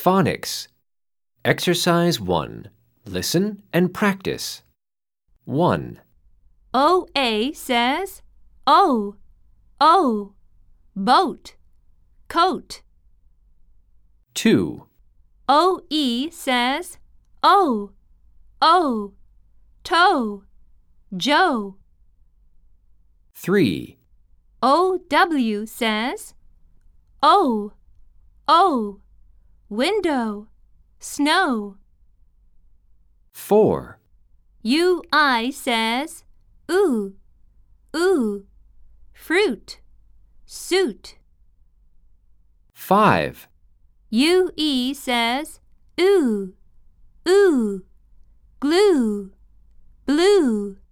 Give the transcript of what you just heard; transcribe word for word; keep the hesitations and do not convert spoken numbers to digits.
Phonics. Exercise one. Listen and practice. one. O A says, O, O, boat, coat. two. O E says, O, O, toe, Joe. three. O W says, O, O, window, snow. four. U I says, oo, oo, fruit, suit. five. U E says, ooh, ooh, glue, blue.